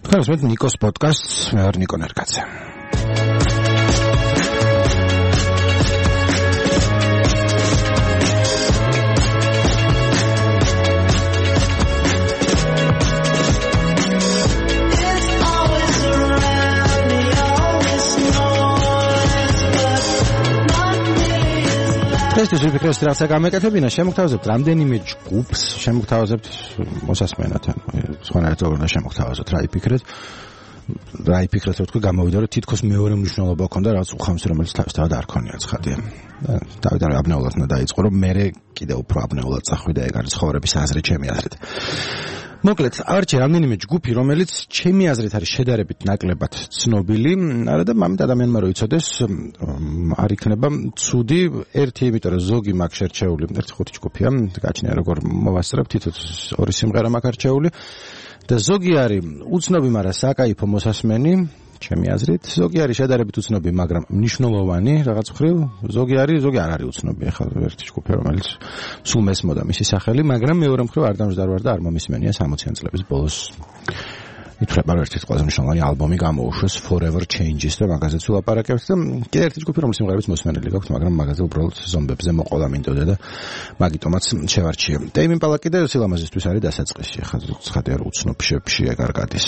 Καλώς Νίκος Podcast με Νίκο Νερκάτσε. ეს ვიფიქრე რაც გამეკეთებინა შემოგთავაზებთ რამდენიმე ჯგუფს შემოგთავაზებთ მოსასმენად სხვანაირად როგორ შემოგთავაზოთ რა იფიქრეთ რომ თქვი გამოვიდა რომ თითქოს მეორე მნიშვნელობა ჰქონდა რაღაც უხამს რომელიც თავისთავად არ ქონია ცხადია დავით აბნეულად უნდა დაიწყო რომ მე კიდევ უფრო აბნეულად წახვიდა ეგ არის ცხოვრების აზრი ჩემი აზრით მოკლედ არჩე რამდენიმე ჯგუფი რომელიც ჩემი აზრით არის შედარებით ნაკლებად ცნობილი არა და მამით ადამიანმა რო იცოდეს არ იქნება ცუდი ერთი იმიტომ რომ ზოგი მაგ შერჩეული ერთი ხუთი ჯგუფია გაჩნია როგორ მოვასწრებ თითო ორი სიმღერა მაგ არჩეული და ზოგი არის უცნობი მაგრამ საკაიფო მოსასმენი ჩემი აზრით ზოგი არის შედარებით უცნობი მაგრამ მნიშვნელოვანი რაღაც მხრივ ზოგი არ არის უცნობი ახლა ერთი ჯგუფი რომელიც სულ მესმოდა მისი სახელი მაგრამ მეორე მხრივ არ დამჯდარვარ და არ მომისმენია 60-იან წლების ბოლოს ითვლება რომ ერთ-ერთი ყველაზე მნიშვნელოვანი ალბომი გამოუშვეს Forever Changes და მაგაზეც ვლაპარაკებთ და კიდევ ერთი ჯგუფი რომელიც სიმღერების მოსმენელი გაქვთ მაგრამ მაგაზე უბრალოდ ზომბებზე მოყოლა მინდოდა და მაგიტომაც შევარჩიე Tame Impala კიდევ სილამაზისთვის არის დასაწყისი ახლა ცხადია რომ უცნობ შეფში ეგ არ გადის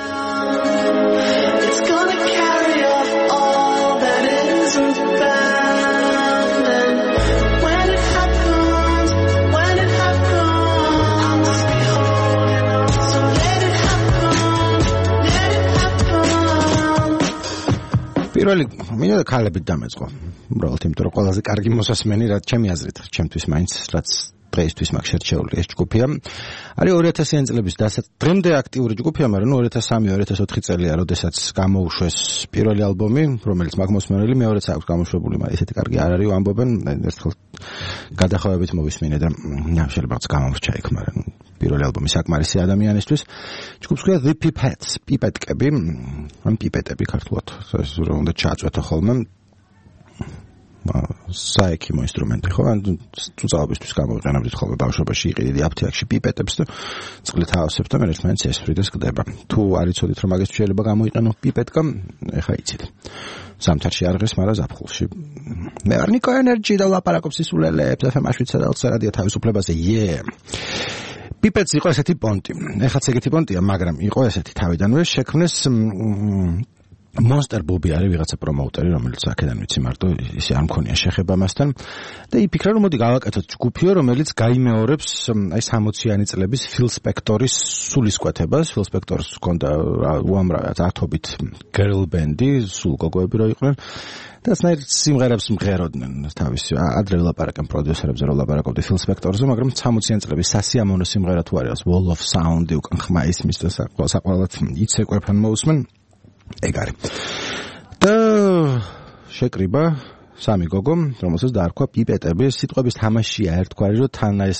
პირველი მინდა ქალებით დამეწყო უბრალოდ იმიტომ რომ ყველაზე კარგი მოსასმენი რაც ჩემი აზრით ჩემთვის მაინც რაც დღეისთვის მაგ შერჩეული ეს ჯგუფია არის 2000-იან წლების დღემდე აქტიური ჯგუფია მაგრამ 2003-2004 წელია როდესაც გამოუშვეს პირველი ალბომი რომელიც მაგ მოსმენელი მეორეც აქვს გამოშვებული მაგრამ ესეთი კარგი არ არის ამბობენ ერთხელ გადახოვებით მოვისმინე და შეიძლება გამომრჩა იქ მაგრამ პირველი ალბომი საკმარისი ადამიანისთვის ჯგუფს ქვია The Pipettes პიპეტკები ან პიპეტები ქართულად ეს რომ უნდა ჩააწვეთო ხოლმე საექიმო ინსტრუმენტი ხო ან წუწავებისთვის გამოვიყენებთ ხოლმე ბავშვობაში იყიდიდი აფთიაქში პიპეტებს და წყლით ავსებ და მე ერთმანეთს ესფრიდეს გდება თუ არ იცოდით რომ მაგას შეიძლება გამოიყენო პიპეტკა ეხა იცით სამთარში არღეს მაგრამ ზაფხულში მე არ ნიკო ენერჯი და ლაპარაკობს სისულელებს FM-შვიცა და რადიო თავისუფლებაზე პიპეტს იყო ესეთი პონტი ეხაც ეგეთი პონტია მაგრამ იყო ესეთი თავიდანვე შექმნეს Monster Bobby არის ვიღაცა პრომოუტერი რომელიც აქედან ვიცი მარტო ისე არ მქონია შეხება მასთან და იფიქრა რომ მოდი გავაკეთოთ ჯგუფიო რომელიც გაიმეორებს აი 60-იანი წლების Phil Spector-ის სულისკვეთებას Phil Spector-ს ჰქონდა უამრავი ათობით girl band-ი სულ გოგოები რო იყვნენ და სნაირ სიმღერებს მღეროდნენ თავისი ადრე ვლაპარაკեմ პროდიუსერებზე რომ ვლაპარაკობდი Phil Spector-ზე მაგრამ 60-იან წლების სასიამოვნო სიმღერა თუ არის Wall of Sound-ი უკან ხმა ისმის და საყვალად იცეკვებან მოусმენ ეგ არის და შეკრიბა სამი გოგო რომელსაც დაარქვა პიპეტები სიტყვების თამაშია ერთგვარი რომ თან ეს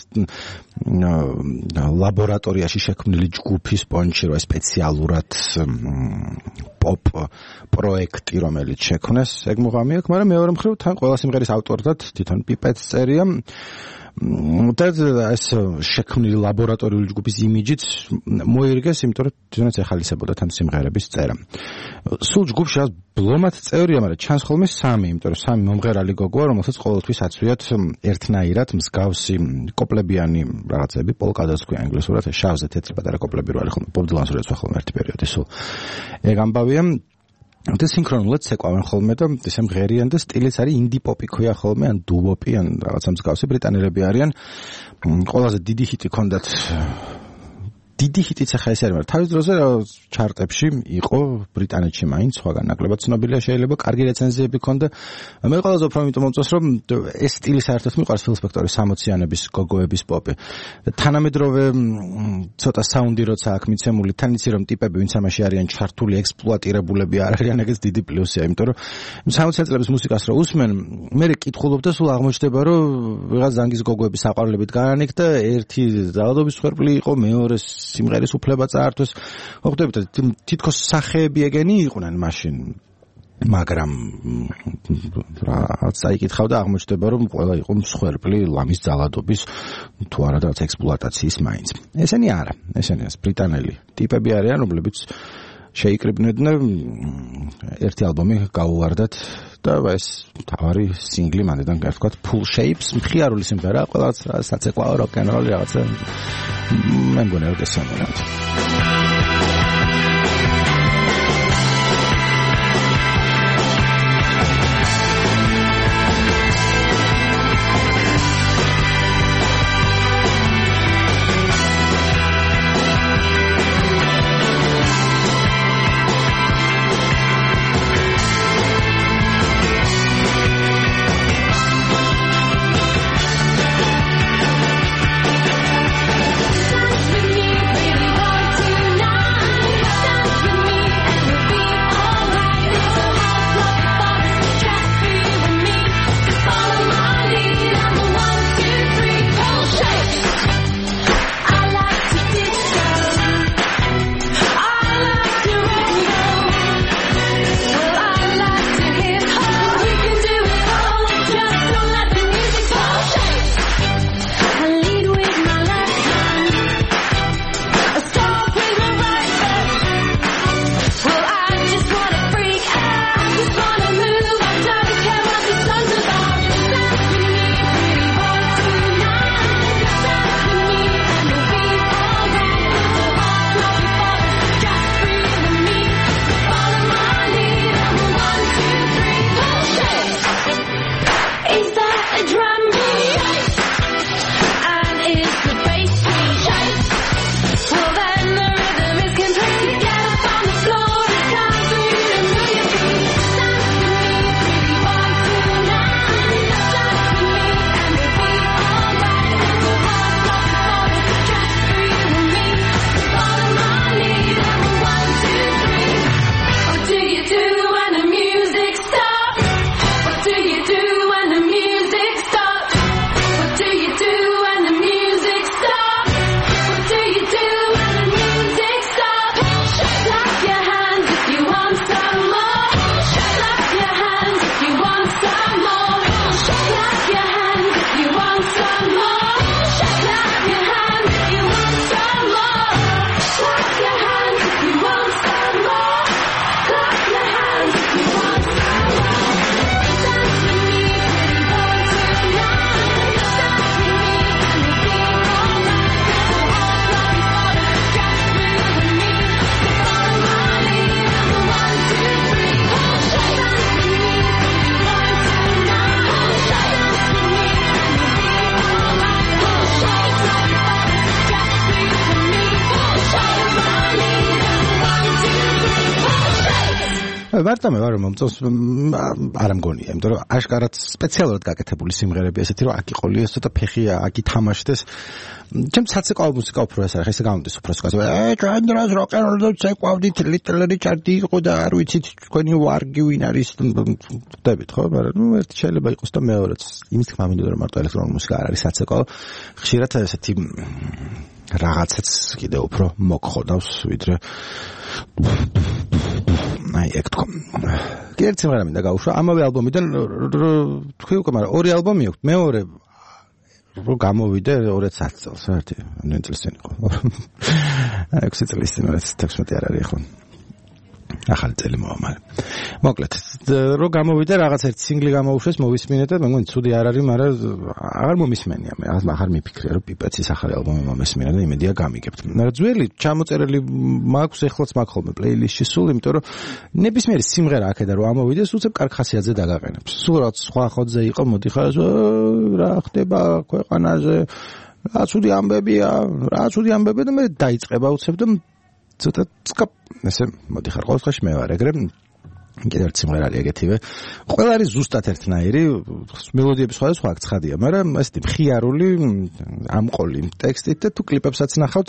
ლაბორატორიაში შექმნილი ჯგუფის პონჩი რო სპეციალურად პოპ პროექტი რომელიც შექმნეს ეგ მუღამი აქვს მაგრამ მეორე მხრივ თან ყველა სიმღერის ავტორად თვითონ პიპეტს წერია და ეს შექმნილი ლაბორატორიული ჯგუფის იმიჯით მოირგეს იმიტომ რომ თვითონაც ეხალისებოდა თან სიმღერების წერა სულ ჯგუფში ბლომად წევრია მაგრამ ჩანს ხოლმე სამი იმიტომ რომ სამი მომღერალი გოგოა რომელსაც ყოველთვის აცვიათ ერთნაირად მსგავსი კოპლებიანი რაღაცები პოლკადას ქვია ინგლისურად შავზე თეთრი პატარა კოპლები რო არის ხოლმე პოპ დილანს რო ეცვა ხოლმე ერთი პერიოდი სულ ეგ ამბავია და სინქრონულად ცეკვავენ ხოლმე და ესე მღერიან და სტილიც არის ინდი პოპი ქვია ხოლმე ან დუვოპი ან რაღაცა მსგავსი ბრიტანელები არიან ყველაზე დიდი ჰიტი ჰქონდათ დიდი ჰიტიც ახლა ეს არის მაგრამ თავის დროზე ჩარტებში იყო ბრიტანეთში მაინც სხვაგან ნაკლებად ცნობილია შეიძლება კარგი რეცენზიები ჰქონდა მე ყველაზე უფრო იმიტომ მომწონს რომ ეს სტილი საერთოდ მიყვარს Phil Spector-ის 60-იანების გოგოების პოპი თანამედროვე ცოტა საუნდი როცა აქ მიცემული თან იცი რომ ტიპები ვინც ამაში არიან ჩართული ექსპლუატირებულები არ არიან ეგეც დიდი პლუსია იმიტომ რომ 60-იან წლების მუსიკას რო უსმენ მე კითხულობ და სულ აღმოჩნდება რომ ვიღაც ზანგის გოგოების საყვარლებით გაანიქ და ერთი ძალადობის მსხვერპლი იყო მეორე სიმღერის უფლება წაართვეს. ხვდებით, თითქოს სახეები ეგენი იყვნენ მაშინ. მაგრამ რაც აიკითხავ და აღმოჩნდება რომ ყველა იყო მსხვერპლი ლამის ძალადობის თუ არადაც ექსპლუატაციის მაინც. ესენი არა, ესენი ბრიტანელი ტიპები არიან, რომლებიც შეიკრიბნენ ერთი ალბომი გაუვარდათ და ეს თავარი სინგლი მანდიდან გასვათ Full Shapes მხიარული სიმღერა ყველაც საცეკვაო როკ-ენ-როლი რაღაცა მე მგონია რომ ესამერად ვარტამე ვარ მომწონს არ მგონია იმიტომ რომ აშკარად სპეციალურად გაკეთებული სიმღერები ესეთი რომ აქ იყოლი ეს ცოტა ფეხია აქ ითამაშდეს ჩემ საცეკვაო მუსიკა უფრო ეს არის ესე გამომდის უფრო სკაზე ჩვენ დროს როკ-ენ-როლს წეკვავდით ლიტლერი ჩარტი იყო და არ ვიცით თქვენი ვარგი ვინ არის ხდებით ხო მაგრამ ნუ ერთი შეიძლება იყოს და მეორეც იმის თქმა მინდოდა რომ მარტო ელექტრონული მუსიკა არ არის საცეკვაო ხშირად ესეთი რაღაცაც კიდე უფრო მოგხოდავს ვიდრე აი ეგ თქო კიდევ სიმღერა მინდა გავუშვა ამავე ალბომიდან თქვი უკვე მაგრამ ორი ალბომი აქვს მეორე რო გამოვიდა 2010 წელს ერთი ნენ წელს წინ იყო 6 წელს წინ 16 არ არის ხო ახალი წელი მომავალ მოკლედ რო გამოვიდა რაღაც ერთ სინგლი გამოუშვეს მოვისმინე და მე მგონი ცუდი არ არის მაგრამ აღარ მომისმენია მე აღარ მიფიქრე რომ პიპეცის ახალი ალბომი მომისმინე და იმედია გამიგებთ მაგრამ ძველი ჩამოწერილი მაქვს ეხლაც მაქვს ხოლმე პლეილისტში სულ იმიტომ რომ ნებისმიერი სიმღერა აქედა რომ ამოვიდეს უცებ კარგ ხასიათზე დაგაყენებს სულ რაც სხვა ხოთზე იყო მოდიხარ რა ხდება ქვეყანაზე რა ცუდი ამბებია და მე დაიწყება უცებ და ცოტა ესე მოდიხარ ყოველ ხაში მე ვარ ეგრე კიდევ ერთი სიმღერა არის ეგეთივე ყველა არის ზუსტად ერთნაირი მელოდიები სხვადასხვა აქ ცხადია მაგრამ ესეთი მხიარული ამყოლი ტექსტით და თუ კლიპებსაც ნახავთ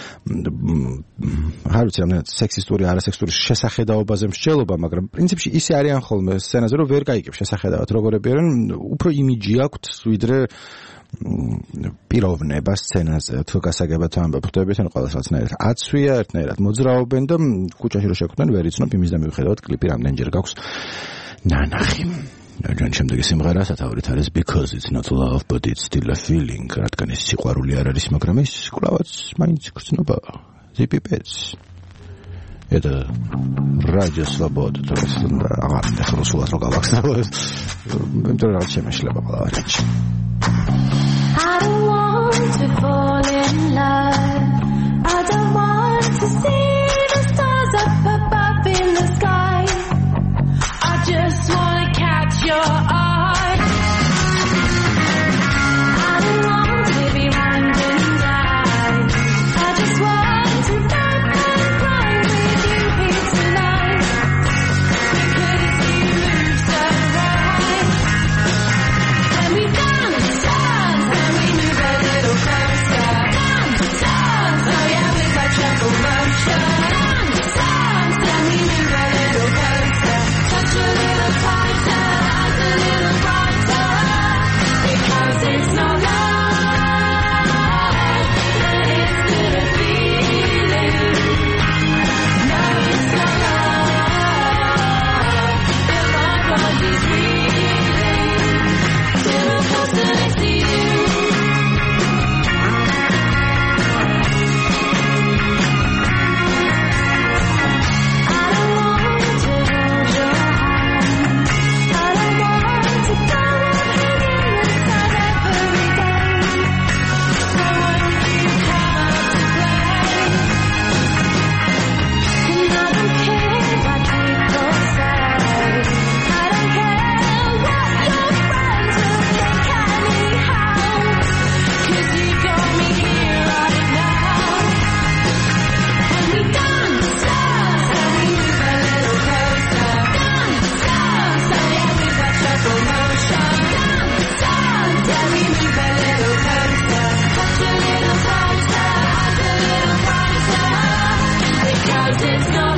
არ ვიცი რამდენად სექსისტური არასექსისტური შესახედაობაზე მსჯელობა მაგრამ პრინციპში ისე არიან ხოლმე სცენაზე რომ ვერ გაიგებ შესახედავად როგორები არიან უფრო იმიჯი აქვთ ვიდრე პიროვნება სცენაზე თუ გასაგებად ამბობ ხვდებით ან ყველას რაცნაირად აცვია ერთნაირად მოძრაობენ და კუჭაში რო შეხვდნენ ვერ იცნობ იმის და მიუხედავად კლიპი რამდენჯერ გაქვს ნანახი ძალიან შემდეგი სიმღერა სათაურით არის because it's not love but it's still a feeling რადგან ეს სიყვარული არ არის მაგრამ ის კლავაც მაინც გრძნობა ზიპიპეც Это радио Свобода, то есть агат хрусулас рогавакс. Интернет შემეშლება ყველაფერში. I don't want to fall in love. I don't want to see the stars up above in the sky. I just want to catch your eye. I don't want to be hanged and die. I just want to run and run with you here tonight. Because you move so right. And we dance, dance, and we move a little closer. Dance, dance, oh yeah, with our trouble motion. Dance, dance, and we move a little closer. Touch a little tighter, eyes a little brighter. Because it's not love, but it's still a feeling. No, it's not love, but my body's reeling. Till I'm closer next to you. I don't want to hold your hand. I don't want to go walking inside every day. I want you to come out to play. And I don't care what people say. I don't care what your friends will think anyhow. 'Cause you got me here right now. And we dance, dance, and we move a little closer. Dance, dance, oh yeah, with our trouble motion. Dance, dance, and we move a little closer. Touch a little tighter, eyes a little brighter. Because it's not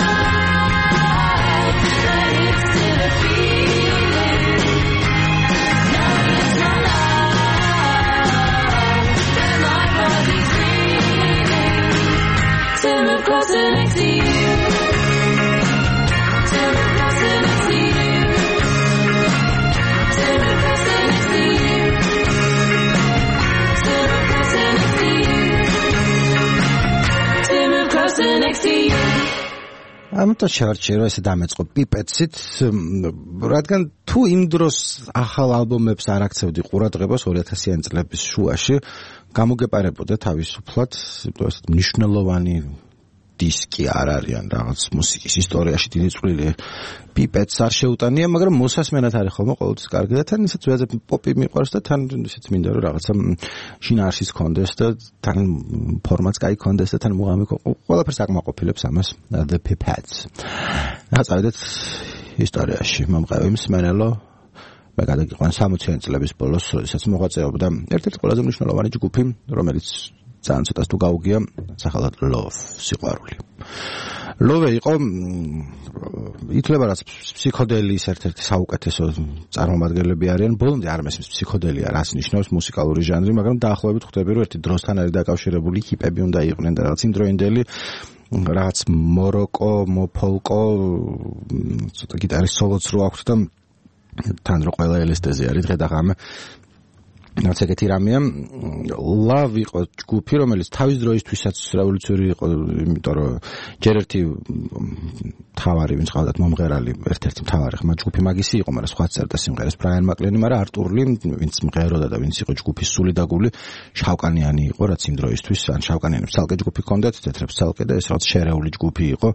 love, but it's still a feeling. No, it's not love, but my body's reeling. Till I'm closer next to you. Till I'm closer next to you. Till I'm closer next to you. Till I'm closer next to you. Till I'm closer next to you. ამიტომ შევარჩიე რომ ესე დამეწყო პიპეცით, რადგან თუ იმ დროს ახალ ალბომებს არ აქცევდი ყურადღებას 2000-იანი წლების შუაში, გამოგეპარებოდა თავისუფლად, ესეთ მნიშვნელოვანი დისკი არ არიან რაღაც მუსიკის ისტორიაში დიდი წვლილი პიპეტს არ შეუტანია, მაგრამ მოსასმენად არის ხოლმე ყოველთვის კარგი და თან ისეთ ზოგადად პოპი მიყვარს და თან ისეთ მინდა რომ რაღაცა შინაარსის კონდეს და თან ფორმატს კაი კონდეს და თან მუღამი ყველაფერს აკმაყოფილებს ამას The Pipettes. დაწავედით ისტორიაში მომყევი მსმენელო მე გადაგიყვან 60-იანი წლების ბოლოს, როდესაც მოღვაწეობდა ერთ-ერთი ყველაზე მნიშვნელოვანი ჯგუფი, რომელიც ძალიან ცოტას თუ გაუგია სახელად Love, სიყვარული. Love იყო ითვლება რაც ფსიქოდელიის ერთ-ერთი საუკეთესო წარმომადგენლები არიან. ბოლომდე არ მესმის ფსიქოდელია რას ნიშნავს მუსიკალური ჟანრი, მაგრამ დაახლოებით ხვდები რომ ერთი დროსთან არის დაკავშირებული ჰიპები უნდა იყვნენ და რაღაც იმდროინდელი რაღაც მოროკო, მოფოლკო, ცოტა გიტარის სოლოც რო აქვს და თან რო ყველა ელესტეზი არის დღე-დაღამე რაც ეგეთი რამეა. Love იყო ჯგუფი, რომელიც თავის დროისთვისაც რევოლუციური იყო, იმიტომ რომ ჯერ ერთი მთავარი ვინც ყავდათ მომღერალი, ერთ-ერთი მთავარი ხმა ჯგუფი მაგისი იყო, მაგრამ სხვა წერდა სიმღერას Brian McLean, მაგრამ Arthur Lee, ვინც მღეროდა და ვინც იყო ჯგუფის სული დაგული, შავკანიანი იყო, რაც იმ დროისთვის, ან შავკანიანებს ცალკე ჯგუფი ჰქონდათ, თეთრებს ცალკე და ეს რაც შერეული ჯგუფი იყო.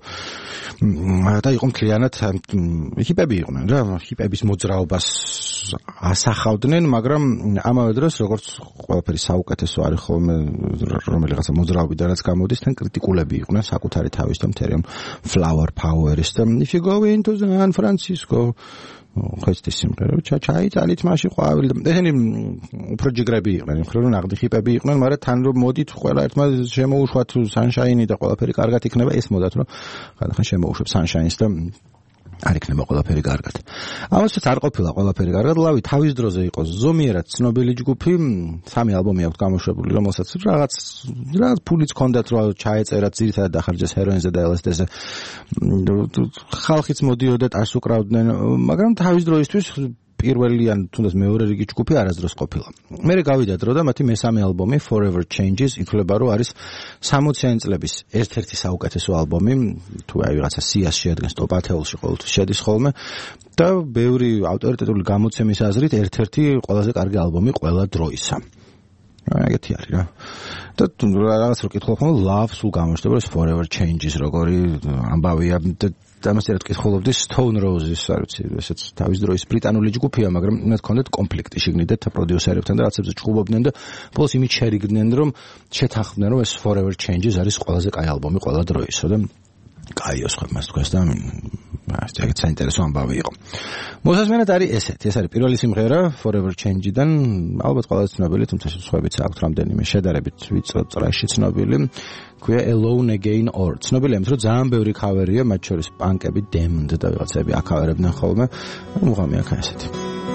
და იყო მთლიანად ჰიპები იყვნენ რა, ჰიპების მოძრაობას ასახავდნენ, მაგრამ ამავე დროს როგორც ყველაფერი საუკეთესო არის ხოლმე რომელიღაცა მოძრაობიდანაც გამოდის, თან კრიტიკულები იყვნენ საკუთარი თავის და მთელი Flower Power-ის და If you go into San Francisco ხეცდის სიმღერა ჩაიტალით მაშინ ყვავილი და ესენი უფრო ჯიგრები იყვნენ, იმ ხრივ ნაღდი ჰიპები იყვნენ, მაგრამ თან რომ მოდით ყველა ერთმა შემოუშვათ Sunshine-ი და ყველაფერი კარგად იქნება, ეს მოდათ რომ ხანდახან შემოუშვებ Sunshine-ს და არ იქნება ყველაფერი კარგად. ამასაც არ ყოფილა ყველაფერი კარგად. Love თავის დროზე იყო ზომიერად ცნობილი ჯგუფი, 3 ალბომი აქვს გამოშვებული, რომელსაც რაღაც ფულიც ჰქონდათ, რომ ჩაეწერათ, ძირითადად დახარჯეს ჰეროინზე და LSD-ზე. ხალხიც მოდიოდა, ტარს უკრავდნენ, მაგრამ თავის დროისთვის პირველი ან თუნდაც მეორე რიგი ჯგუფი არასდროს ყოფილა. მე გავიდა დრო და მათი მესამე ალბომი Forever Changes ითვლება რომ არის 60-იანი წლების ერთ-ერთი საუკეთესო ალბომი, თუ აი ვიღაცა სიას შეადგენს ტოპ 10-ში ყოველთვის შედის ხოლმე და ბევრი ავტორიტეტული გამოცემის აზრით ერთ-ერთი ყველაზე კარგი ალბომი ყველა დროისა. ეგეთი არის რა. და რაღაც რო კითხულობ ხოლმე Love სულ გამოჩნდება ეს Forever Changes როგორი ამბავია და ამასთანავე კითხულობდი Stone Roses, არ ვიცი, ესეც თავის დროის ბრიტანული ჯგუფია, მაგრამ მათ ჰქონდათ კონფლიქტი შიგნით და პროდიუსერებთან და რაღაცებზე ჭუბობდნენ და ბოლოს იმით შერიგდნენ რომ შეთანხმდნენ რომ ეს Forever Changes არის ყველაზე კაი ალბომი ყველა დროისა და კაიოს ხო მას თქვას და ეს საინტერესო ამბავი იყო. მოსასმენად არის ესეთი, ეს არის პირველი სიმღერა Forever Change-დან, ალბათ ყველაზე ცნობილი, თუმცა სხვაებიც აქვს რამდენიმე შედარებით ვიწრო წრეში ცნობილი. ქვია Alone Again or ცნობილია იმით, რომ ძალიან ბევრი ქავერია, მათ შორის პანკები, Damned და ვიღაცები აქავერებდნენ ხოლმე. მუღამი აქ ესეთი.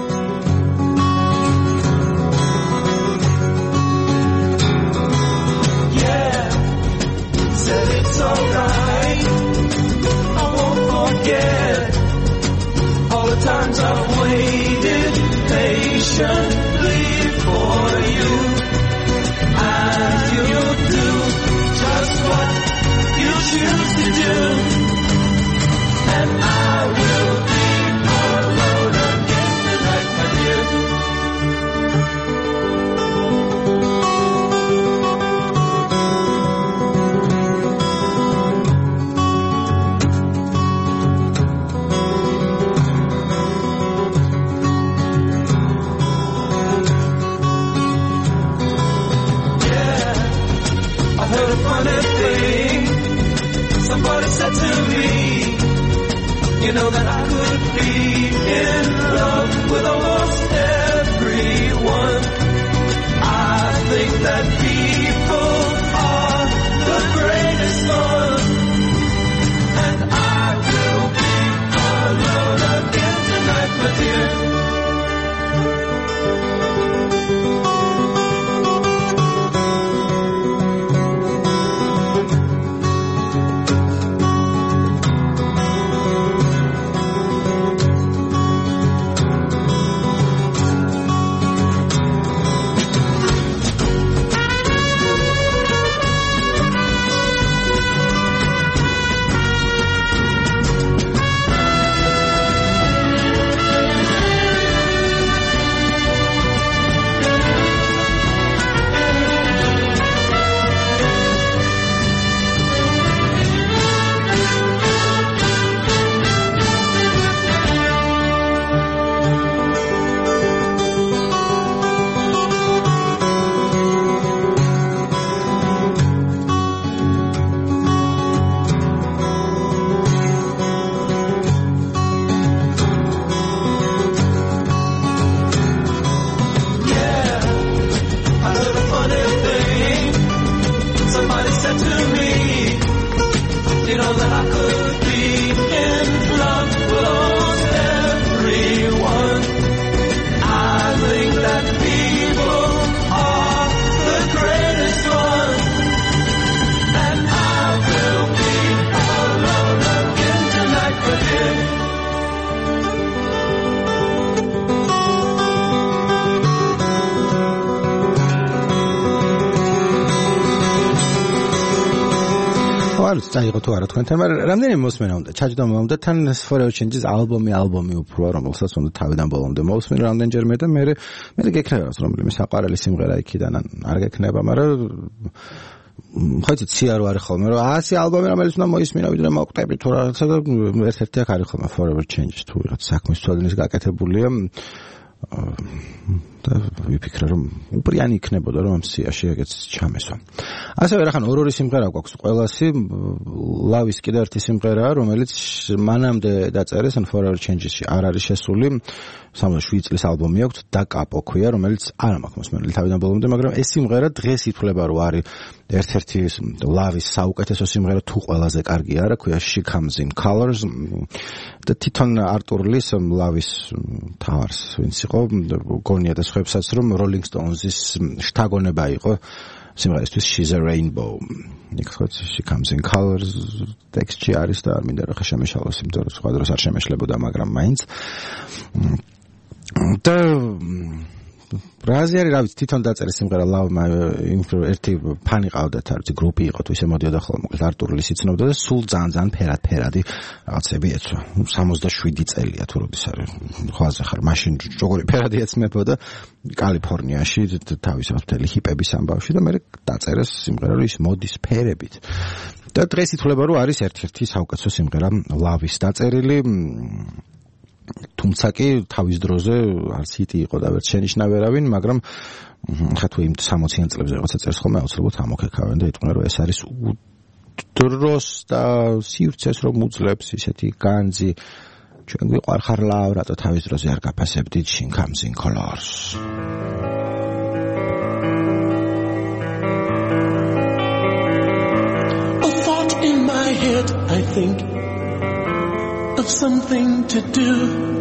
Times I've waited patiently for you, and you'll do just what you choose to do, and I will be alone again tonight, my dear. Somebody said to me, you know that I could be in love with almost everyone. I think that people are the greatest fun, and I will be alone again tonight, my dear. წაიღო თუ არა თქვენთან, მაგრამ რამდენიმე მოსმენა უნდა, ჩაჯდომა უნდა, თან Forever Changes ალბომი უფრო, რომელსაც უნდა თავიდან ბოლომდე მოვსმენ რამდენჯერმე და მე გექნება რომელიმე საყვარელი სიმღერა იქიდან არ გექნება, მაგრამ ხოიცი ციარო არის ხოლმე, რომ 100 ალბომი რომელიც უნდა მოისმინო, ვიდრე მოვკვდები თუ რაღაცა და ერთ-ერთი აქ არის ხოლმე Forever Changes თუ რაღაც საქმის თვალის გაკეთებულია. და ვიფიქრე რომ უპრიანი იქნებოდა რომ ამ სიაში ეგეც ჩამესვა. ასევე რახან ორი სიმღერა გვაქვს ყველასი, ლავის კიდევ ერთი სიმღერაა, რომელიც მანამდე დაწერეს ან Forever Changes-ში არ არის შესული. 67 წლის ალბომი აქვს და კაპო ქვია, რომელიც არ მაქვს მოსმენილი თავიდან ბოლომდე, მაგრამ ეს სიმღერა დღეს ითვლება რომ არის ერთ-ერთი ლავის საუკეთესო სიმღერა თუ ყველაზე კარგი არა, ქვია She Comes in Colors და თვითონ არტურ ლის ლავის თავარს ვინც იყო გონია და სხვაებსაც რომ Rolling Stones-ის შთაგონება იყო სიმღერისთვის She's a Rainbow. იქ She Comes in Colors ტექსტი არის და არ მინდა რა შემეშალოს, იმიტომ რომ სხვა დროს არ შემეშლებოდა, მაგრამ მაინც და რაზი არის, რა ვიცი, თვითონ დაწერე სიმღერა ლავმა ერთი ფანი ყავდათ, არ ვიცი, გრუპი იყო თუ ისე მოდიოდა ხოლმე, მოკლედ არტურ ლის იცნობდა და სულ ძალიან ფერადი რაღაცები ეცვა. 67 წელია თუ როდის არის. ხვაზე ხარ, მაშინ როგორი ფერადი ეცმებოდა კალიფორნიაში თავის მთელი ჰიპების ამბავში და მე დაწერეს სიმღერა, რომ ის მოდის ფერებით. და დღეს ითვლება, რომ არის ერთ-ერთი საუკეთესო სიმღერა ლავის დაწერილი. თუმცა კი თავის დროზე არც ჰიტი იყო და ვერც შენიშნა ვერავინ, მაგრამ ხა თუ იმ 60-იან წლებზე რაღაცა წერს ხოლმე, აუცილებლად ამოქეკავენ და იტყვნენ, რომ ეს არის დროს და სივრცეს რომ უძლებს ისეთი განძი. ჩვენ გვიყვარხარ ლავ, რატო თავის დროზე არ გაფასებდით She Comes in Colors. A thought in my head, I think of something to do.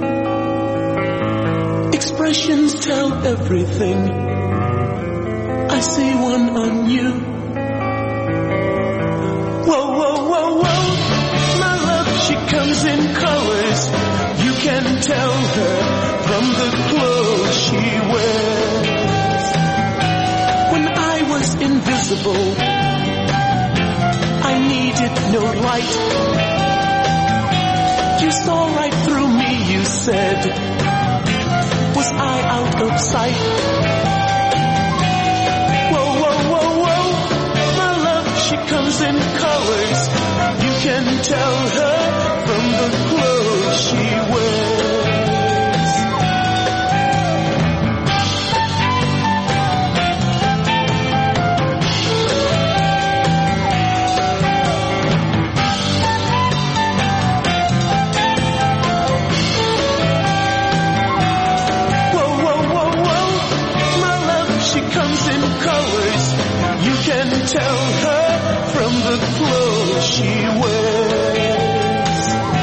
Expressions tell everything. I see one on you. Whoa, whoa, whoa, whoa. My love, she comes in colors. You can tell her from the clothes she wears. When I was invisible, I needed no light. You saw right through me, you said. Was I out of sight? Whoa, whoa, whoa, whoa. My love, she comes in colors. You can tell her from the clothes she wears. Tell her from the clothes she wears.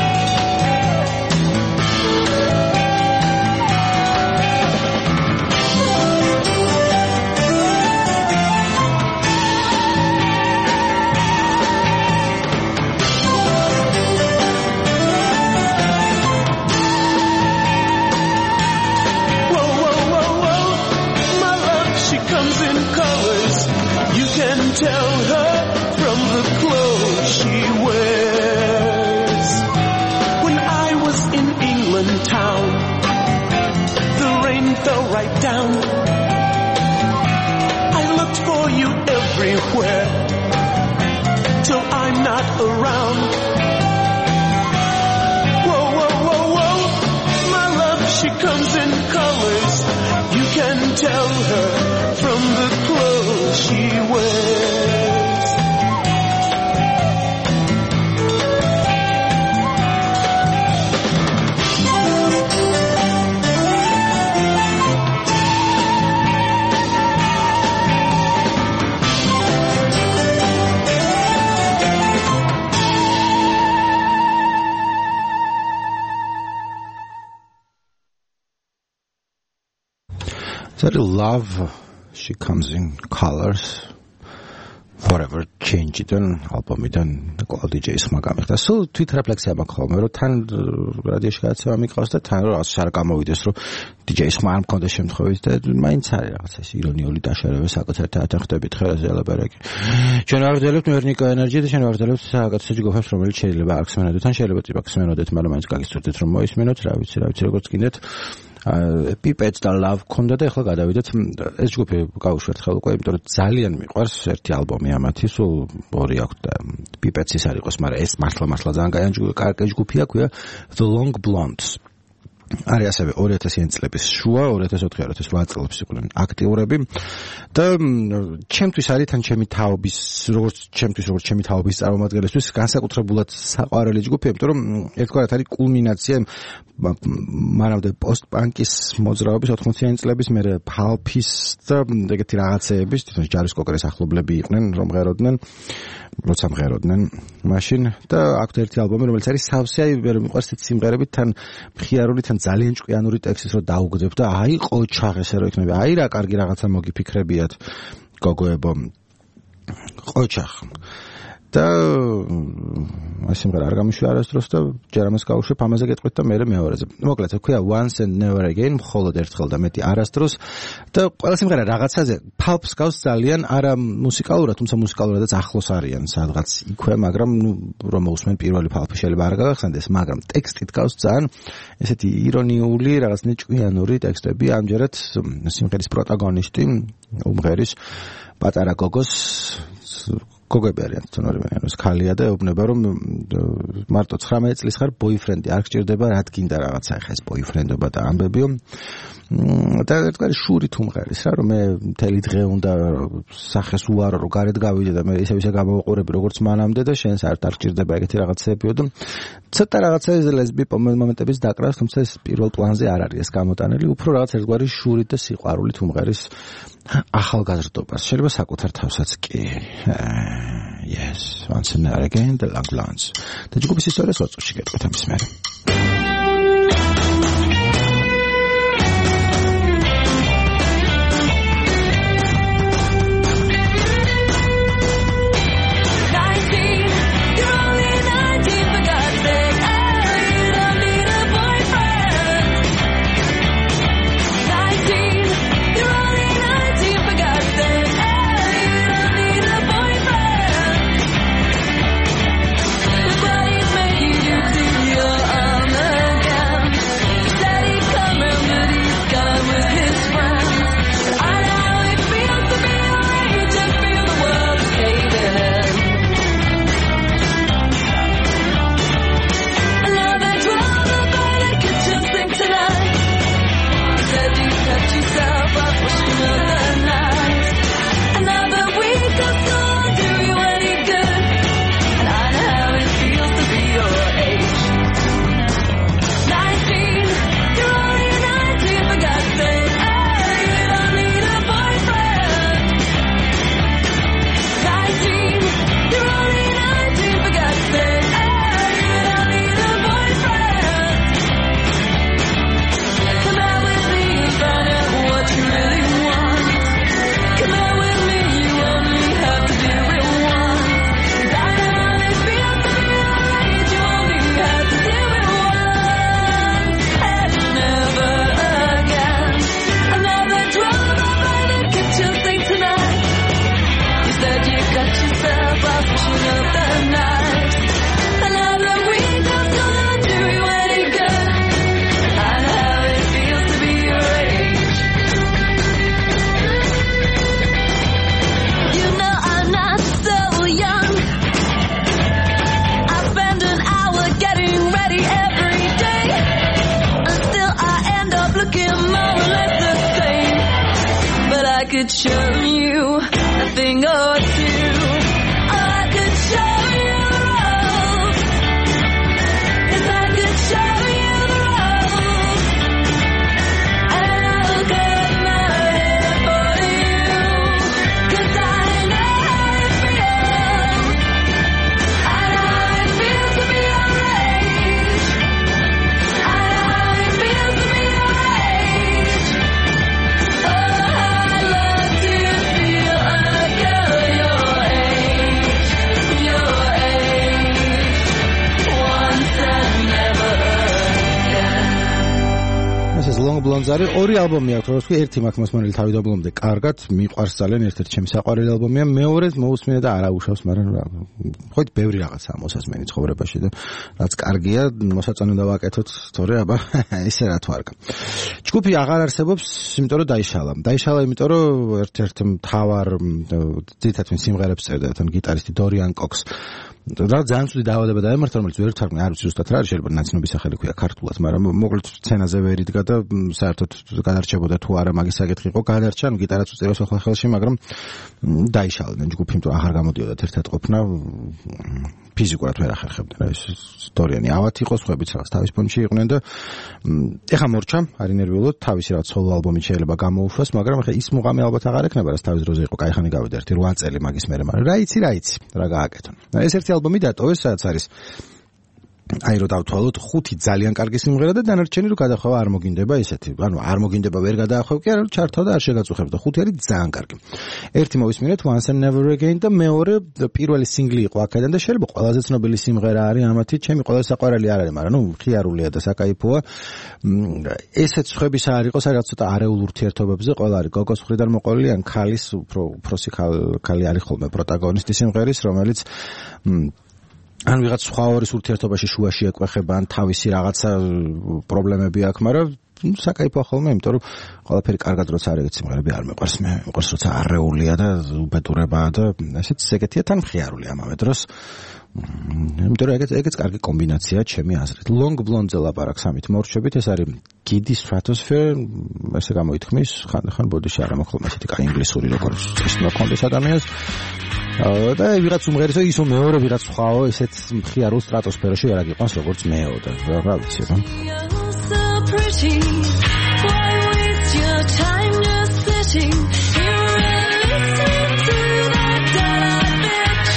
Whoa, whoa, whoa, whoa. My love, she comes in colors. You can tell her from the clothes she wears. When I was in England town, the rain fell right down. I looked for you everywhere till I'm not around. Whoa, whoa, whoa, whoa. My love, she comes in colors. You can tell her from the clothes she wears. That love, She Comes in Colors. Forever Change-დან ალბომიდან კვლავ DJ-ის ხმა გამიხდა. სულ თვით რეფლექსია მაქვს ხოლმე, რომ თან რადიოში გადაცემა მიყავს და თან რაღაც არ გამოვიდეს, რომ DJ-ის ხმა არ მქონდეს შემთხვევით და მაინც არის რაღაცა ეს ირონიული დაშორება საკუთრებთან ხდებით ხელაზე ალაბარაკი. ჩვენ ვარდელებთ მერნიკა ენერგი და ჩვენ ვარდელებთ საკაცო ჯგუფებს, რომელიც შეიძლება არ ხსმენოდეთ, თან შეიძლება ტიპაკ ხსმენოდეთ, მაგრამ მაინც გაგიცურდეთ რომ მოისმენოთ, რა ვიცი როგორც გინდეთ. Pipets და Love ქონდა და ახლა გადავიდეთ ეს ჯგუფი გავუშვათ ხელ უკვე, იმიტომ რომ ძალიან მიყვარს ერთი ალბომი ამათი, სულ ორი აქვს და Pipets-ის არ იყოს, მაგრამ ეს მართლა ძალიან კარგი ჯგუფია, ქვია The Long Blondes. არის ასევე 2000-იან წლების შუა 2004-2008 წლების იყვნენ აქტიურები და ჩემთვის არის თან ჩემი თაობის როგორც ჩემი თაობის წარმომადგენლისთვის განსაკუთრებულად საყვარელი ჯგუფი, იმიტომ რომ ერთგვარად არის კულმინაცია მანამდე პოსტ-პანკის მოძრაობის 80-იანი წლების მერე ფალფის და ეგეთი რაღაცეების თვითონ ჯარის კოკერის ახლობლები იყვნენ რომ ღეროდნენ როცა მღეროდნენ მაშინ და აქვს ერთი ალბომი რომელიც არის სავსე ვერ მიყვარს ეს სიმღერები თან მხიარული თან ძალიან ჭკვიანური ტექსტის რო დაუგდებ და აი ყოჩაღ ესე რო იქნება აი რა კარგი რაღაცა მოგიფიქრებიათ გოგოებო ყოჩაღ და ეს სიმღერა არ გამიშვია არასდროს და ჯერ ამას გავუშვებ, ამაზე გეტყვით და მე მეორეზე. მოკლედ, ქვია Once and Never Again, მხოლოდ ერთხელ და მეტი არასდროს და ყველა სიმღერა რაღაცაზე Pulp-ს გავს ძალიან, არა მუსიკალურად, თუმცა მუსიკალურადაც ახლოს არიან სადღაც იქვე, მაგრამ რომ მოусმენ პირველი Pulp-ი შეიძლება არ გავახსენდეს, მაგრამ ტექსტით გავს ძალიან ესეთი ირონიული, რაღაც ნიჭკვიანური ტექსტები, ამჯერად სიმღერის პროტაგონისტი უმღერის პატარა გოგოს გოგები არიან თუნდაც ქალია და ეუბნება რომ მარტო 19 წლის ხარ ბოიფრენდი არ გჭირდება რა გინდა რაღაცა ეხა ეს ბოიფრენდობა და ამბებიო და ერთგვარი შურით უმღერის რა რომ მე მთელი დღე უნდა სახეს უარო რომ გარეთ გავიდე და მე ისე გამოვიყურები როგორც მანამდე და შენ საერთოდ არ გჭირდება ეგეთი რაღაცებიო და ცოტა რაღაცა ეს ლესბი მომენტების დაკრავს თუმცა ეს პირველ პლანზე არ არის ეს გამოტანილი უფრო რაღაც ერთგვარი შურით და სიყვარულით უმღერის ახალგაზრდობას შეიძლება საკუთარ თავსაც კი yes once and again the long lawns და ჯგუფის ისტორიას ვაწუში გეტყვით ამის მერე ზარი ორი ალბომი აქვს, როგორც კი ერთი მაქვს მოსმენილი თავი დაბლომდე კარგად, მიყვარს ძალიან ერთ-ერთი ჩემი საყვარელი ალბომია, მეორე მოусმინე და არაუშავს, მაგრამ ხოით ბევრი რაღაცაა მოსასმენი ცხოვრებაში და რაც კარგია, მოსაწონი უნდა ვაკეთოთ, თორე აბა ისე რა თუ არ გა. ჯგუფი აღარ არსებობს, იმიტომ რომ დაიშალა. დაიშალა იმიტომ რომ ერთ-ერთ მთავარ ძირითადად სიმღერებს წერდა თან გიტარისტი დორიან კოქს. რა ძალიან ცუდი დაავადება დაემართა, რომელიც ვერ ვთქვი, არ ვიცი ზუსტად რა არის, შეიძლება ნაცნობი სახელი ქვია ქართულად, მაგრამ მოკლედ სცენაზე ვერ იდგა და საერთოდ გადარჩებოდა თუ არა მაგის საკითხი იყო, გადარჩა, ანუ გიტარაც უწეროს ხელში, მაგრამ დაიშალდნენ ჯგუფი, იმიტომ აღარ გამოდიოდათ ერთად ყოფნა, ფიზიკურად ვერ ახერხებდნენ, ეს დორიანი ავად იყო, სხვაებიც რაღაც თავის ფონში იყვნენ და ეხა მორჩა, არის ნერვიულად, თავისი რაღაც სოლო ალბომი შეიძლება გამოუშვას, მაგრამ ეხა ის მუღამი ალბათ აღარ ექნება, რაც თავის დროზე იყო, კაიხანი გავიდა 1-8 წელი მაგის მერე, მაგრამ რა იცი, რა გააკეთონ. ეს ერთი ალბომი დატოვეს, სადაც არის აი რო დავთვალოთ 5 ძალიან კარგი სიმღერა და დანარჩენი რო გადახვევა არ მოგინდება ისეთი. ანუ არ მოგინდება ვერ გადაახვევ კი არა ჩართავ და არ შეგაწუხებ და 5 არის ძალიან კარგი. ერთი მოვისმინეთ Once and Never Again და მეორე პირველი სინგლი იყო აქედან და შეიძლება ყველაზე ცნობილი სიმღერა არის ამათი ჩემი ყველაზე საყვარელი არ არის, მაგრამ ნუ ხიარულია და საკაიფოა. ესეც ხვების არ იყოს, რაღაც ცოტა არეულ ურთიერთობებზე ყველა არის გოგოს მხრიდან მოყოლილი ან ქალის უფროსი ქალი არის ხოლმე პროტაგონისტი სიმღერის, რომელიც ან ვიღაც სხვა ორის ურთიერთობაში შუაში ეკვეხება ან თავისი რაღაცა პრობლემები აქვს, მაგრამ საკაიფოა ხოლმე, იმიტომ რომ ყველაფერი კარგად როცა არ ეგეთ სიმღერები არ მიყვარს, მე მიყვარს როცა არეულია და უბედურებაა და ესეც ეგეთია თან მხიარული ამავე დროს. იმიტომ რომ ეგეც კარგი კომბინაციაა ჩემი აზრით. Long Blonde-ზე ლაპარაკს ამით მორჩებით, ეს არის Giddy Stratosphere, ესე გამოითქმის, ხან ბოდიში არ ამოხოლმე ესეთი კაი ინგლისური როგორც წესნა კონდეს ადამიანს. და ვიღაც უმღერისო ისო მეორე ვიღაც სხვაო ესეც მხიარულ სტრატოსფეროში ვერ აგიყვანს როგორც მეო და რა ვიცი რა. Pretty, why waste your time just sitting here and listening to that dialogue, bitch?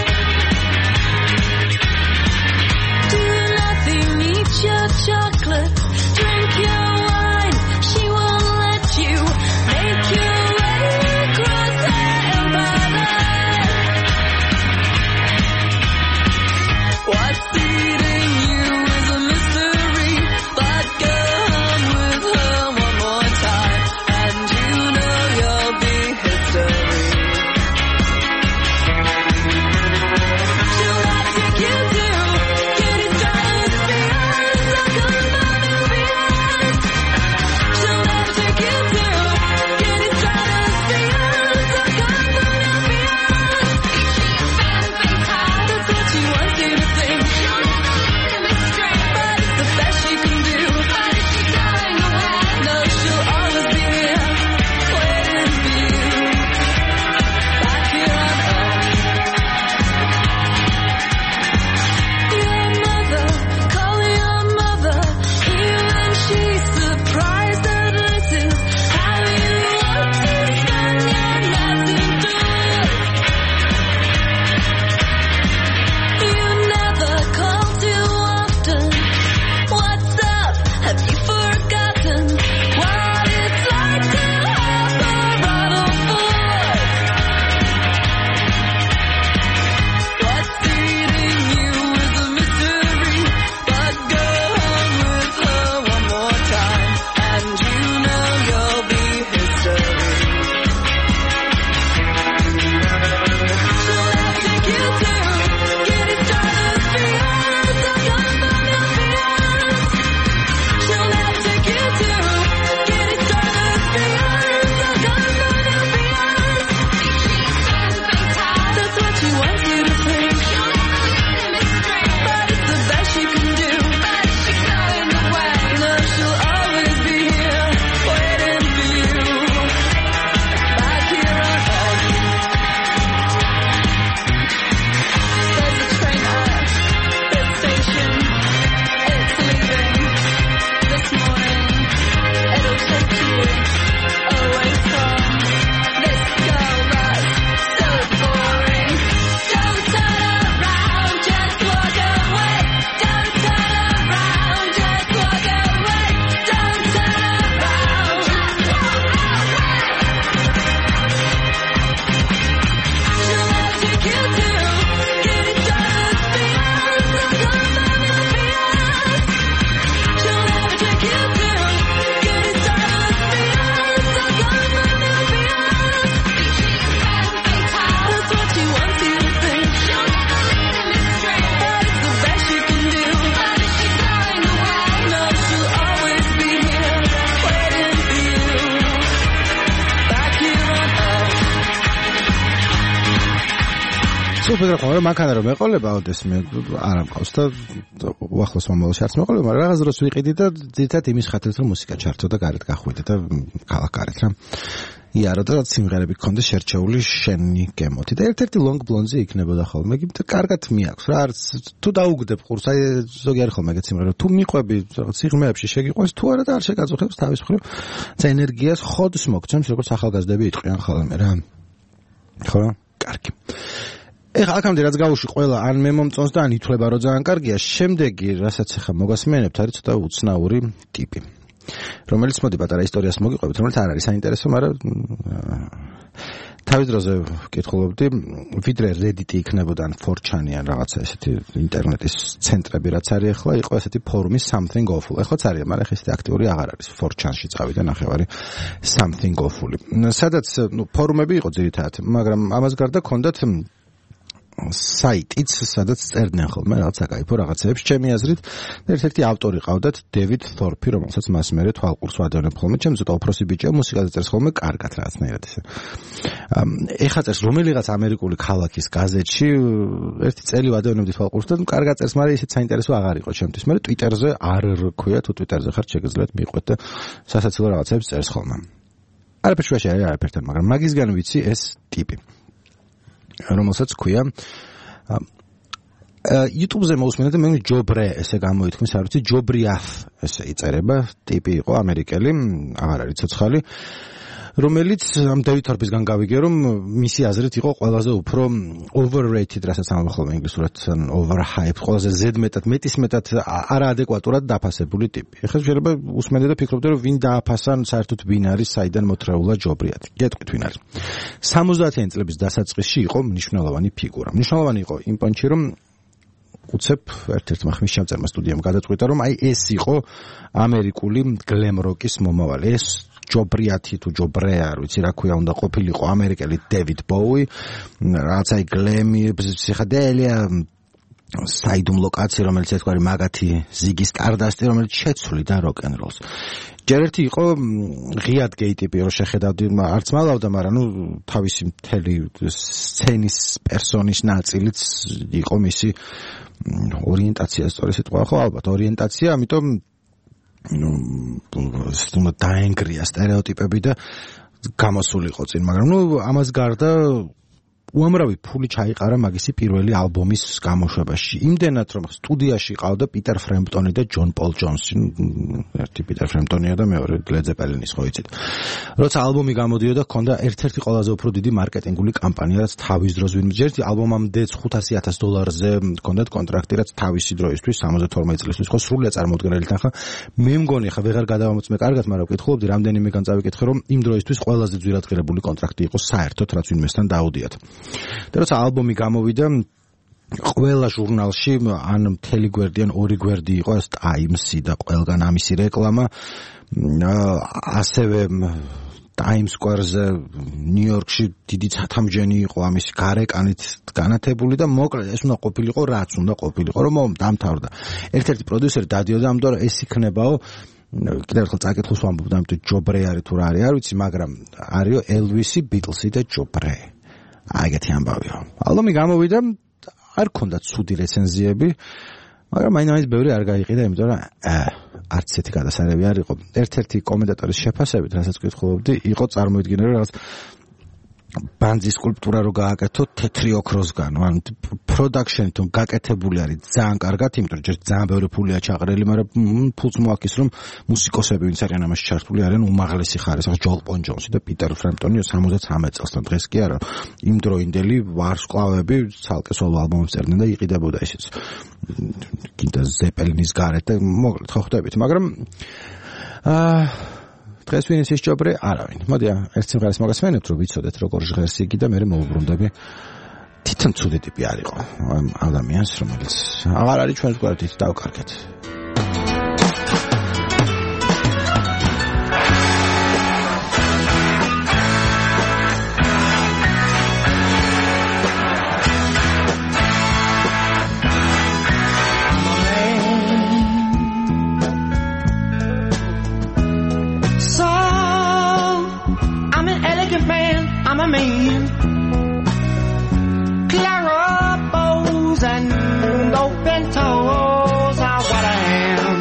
Do nothing, eat your chocolate, drink your wine. She won't let you make your way across the empire. What's eating you is a mystery, but go home with her one more time, and you know you'll be history. She'll not take you to get it done, like on the movies. She'll never take you to get it done, like on the movies. That's what she wants you to think. But it's the best she can do. No, she'll always be here, waiting for you, back here on Earth. Your mother, call your mother, even she's surprised that this is how you want to spend your nights indoors. You never call too often. What's up? Have you forgotten what it's like to have a bottle full? What's eating you is a mystery, but go home with her one more time, and you know you'll be history. She'll never take you to get it done, like on the movies. She'll never take you to get it done, like on the movies. That's what she wants you to think. But it's the best she can do. No, she'll always be here, waiting for you, back here on Earth. There's a train at this station. It's leaving this morning. It'll take you away from this girl that's so boring. Don't turn around, just walk away. Don't turn around, just walk away. Don't turn around, just walk away. She'll never take you to get it done, like on the movies. She'll never take you to get it done, like on the movies. That's what she wants you to think. But it's the best she can do. No, she'll always be here, waiting for you, back here on Earth. სულფედა ხომ მანქანა რომ მეყოლება ოდეს მე არ ამყავს და უახლოს მომავალში არც მეყოლება, მაგრამ რაღაც დროს ვიყიდი და ძირითადად იმის ხათრით რომ მუსიკა ჩართო და გარეთ გახვიდე და ქალაქ გარეთ რა. იარო და სიმღერები გქონდა შერჩეული შენი გემოთი და ერთ-ერთი Long Blonde-ზე იქნებოდა ხოლმე, იმიტომ კარგად მიაქვს რა, არც თუ დაუგდებ ყურს, აი ზოგი არის ხოლმე ეგეთ სიმღერა, თუ მიყვები რაღაც სიღრმეებში შეგიყვანს, თუ არა და არ შეგაწუხებს თავის მხრივ, ცა ენერგიას ხოდს მოგცემს, როგორც ახალგაზრდები იტყვიან ხოლმე რა. ხო? კარგი. ეხლა აქამდე რაც გავუში ყველა ან მე მომწონს და ან ითვლება რომ ძალიან კარგია, შემდეგი რასაც ახლა მოგასმენებთ არის ცოტა უცნაური ტიპი, რომელიც მოდი პატარა ისტორიას მოგიყვებით, რომელიც არ არის საინტერესო, მაგრამ თავის დროზე ვკითხულობდი, ვიდრე Reddit-ი იქნებოდა ან 4chan-ი ან რაღაცა ესეთი ინტერნეტის ცენტრები რაც არის ახლა, იყო ესეთი ფორუმი Something Awful. ეხლაც არის, მაგრამ ახლა ესეთი აქტიური აღარ არის. 4chan-ში წავიდა ნახევარი Something Awful. სადაც ფორუმები იყო ძირითადად, მაგრამ ამას გარდა ჰქონდათ საიტიც, სადაც წერდნენ ხოლმე რაღაც საკაიფო რაღაცეებს. ჩემი აზრით, ერთ-ერთი ავტორი ყავდათ დევიდ თორპი, რომელსაც მას მერე თვალყურს ვადევნებ ხოლმე. ჩემ ცოტა უფროსი ბიჭია, მუსიკაზე წერს ხოლმე კარგად რაღაცნაირად ესე. ეხლა წერს რომელიღაც ამერიკული ქალაქის გაზეთში, ერთი წელი ვადევნებდი თვალყურს და კარგად წერს, მაგრამ ისეთ საინტერესო აღარ იყო ჩემთვის. მე Twitter-ზე არ რქვია, თუ Twitter-ზე ხარ, შეგიძლიათ მიყვეთ და სასაცილო რაღაცებს წერს ხოლმე. არაფერ შუაში არის არაფერთან, მაგრამ მაგისგან ვიცი ეს ტიპი. რომელსაც ქვია YouTube-ზე მოусმინეთ და მე ჯობრე ესე გამოითქმის, არ ვიცი, ჯობრიაფ ესე იწერება, ტიპი იყო ამერიკელი, აღარ არის ცოცხალი, რომელიც ამ დევიდ თორპისგან გავიგე, რომ მისი აზრით იყო ყველაზე უფრო overrated, რასაც ამბობ ხოლმე ინგლისურად, overhyped, ყველაზე ზედმეტად, მეტისმეტად არაადეკვატურად დაფასებული ტიპი. ეხლა შეიძლება უსმენდე და ფიქრობდე, რომ ვინ დააფასა, საერთოდ ვინ არის, საიდან მოთრეულა ჯობრიათი. გეტყვით ვინ არის. 70-იანი წლების დასაწყისში იყო მნიშვნელოვანი ფიგურა. მნიშვნელოვანი იყო იმ პონჩი, რომ უცებ ერთ-ერთმა ხმის შემწერმა სტუდიამ გადაწყვიტა, რომ აი ეს იყო ამერიკული glam rock-ის მომავალი. ეს ჯობრიათი თუ ჯობრე, არ ვიცი რა ქვია, უნდა ყოფილიყო ამერიკელი დევიდ ბოუი, რაღაც აი გლემი, ფსიხადელია, საიდუმლო კაცი, რომელიც ეთქვარი მაგათი ზიგი სტარდასტი, რომელიც შეცვლიდა როკ-ენ-როლს. ჯერ ერთი იყო ღიად გეი ტიპი, რომ შეხედავდი, არც მალავდა, მაგრამ ნუ თავისი მთელი სცენის პერსონის ნაწილიც იყო მისი ორიენტაცია, სწორი სიტყვა ხო, ალბათ ორიენტაცია, ამიტომ უნდა დაენგრია სტერეოტიპები და გამოსულიყო წინ, მაგრამ ნუ ამას გარდა უამრავი ფული ჩაიყარა მაგისი პირველი ალბომის გამოშვებაში. იმდენად რომ სტუდიაში ყავდა პიტერ ფრემპტონი და ჯონ პოლ ჯონსი, ერთი პიტერ ფრემპტონია და მეორე ლედ ზეპელინის, ხო იცით. როცა ალბომი გამოდიოდა, ჰქონდა ერთ-ერთი ყველაზე უფრო დიდი მარკეტინგული კამპანია, რაც თავის დროს ვინმე ერთი ალბომამდე $500,000-ზე ჰქონდათ კონტრაქტი, რაც თავისი დროისთვის 72 წლისთვის ხო სრულად წარმოუდგენელი თანხა. მე მგონი ხა ვეღარ გადავამოწმე კარგად, მაგრამ ვკითხულობდი, რამდენიმეგან წავიკითხე, რომ იმ დროისთვის ყველაზე ძვირადღირებული კონტრაქტი იყო საერთოდ, რაც ვინმესთან დაუდიათ. და როცა ალბომი გამოვიდა, ყველა ჟურნალში ან მთელი გვერდი ან ორი გვერდი იყო ეს Times-ი და ყველგან ამისი რეკლამა, ასევე Times Square-ზე ნიუ-იორკში დიდი ცათამბჯენი იყო ამისი გარეკანით განათებული და მოკლედ ეს უნდა ყოფილიყო, რაც უნდა ყოფილიყო, რომ დამთავრდა. ერთ-ერთი პროდიუსერი დადიოდა ამიტომ ეს იქნებაო კიდევ ერთხელ წაკითხულს ვამბობ, ამიტომ ჯობრე არის თუ რა არის, არ ვიცი, მაგრამ არისო ელვისი, ბიტლსი და ჯობრე. აიგეთი ამბავიო. ალბომი გამოვიდა, არ ქონდა ცუდი რეცენზიები, მაგრამ მაინც ბევრი არ გაიყიდა, იმიტომ რომ არც ესეთი გადასარევი არ იყო. ერთ-ერთი კომენტატორის შეფასებით, რასაც ვკითხულობდი, იყო წარმოიდგინე, რომ რაღაც ბანძის სკულპტურა რო გააკეთო თეთრი ოქროსგან, ან პროდაქშენი თუ გაკეთებული არის ძალიან კარგად, იმიტომ რომ ჯერ ძალიან ბევრი ფულია ჩაყრელი, მაგრამ ფულს მოაქის, რომ მუსიკოსები ვინც არიან ამაში ჩართული არიან უმაღლესი ხარისხის, ახლა ჯონ პოლ ჯონსი და პიტერ ფრემპტონი 73 წელსთან დღეს კი არა, იმ დროინდელი ვარსკვლავები ცალკე სოლო ალბომებს წერდნენ და იყიდებოდა ისიც კიდე ზეპელინის გარეთ და მოკლედ ხო ხვდებით, მაგრამ დღეს ვინ ის ჯობრე? არავინ. მოდი ერთ სიმღერას მოგასმენებთ, რომ ვიცოდეთ როგორ ჟღერს იგი და მე მოვუბრუნდები. თვითონ ცუდი ტიპი არისო ამ ადამიანს, რომელიც აღარ არის ჩვენს გვერდით, დავკარგეთ. I'm a man, clear bows and open toes are what I am.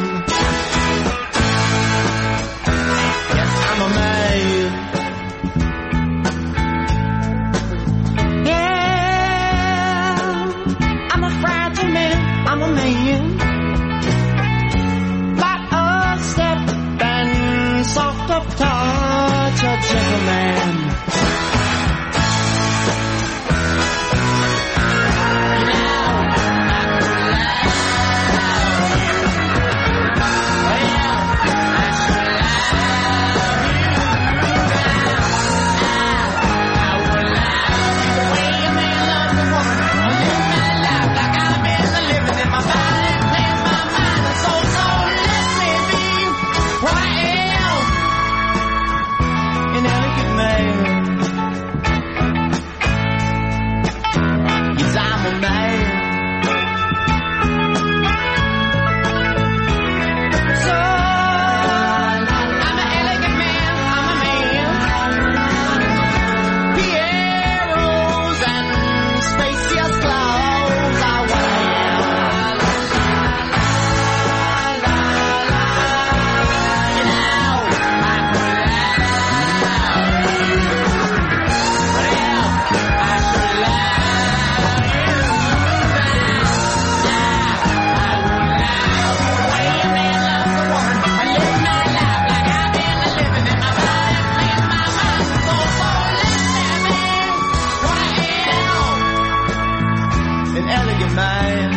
Yes, I'm a man. Yeah, I'm a fragile man, I'm a man. Light of step and soft of touch, a gentleman. elegant man.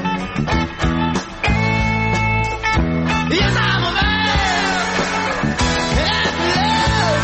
Yes, I'm a man. Yes, love.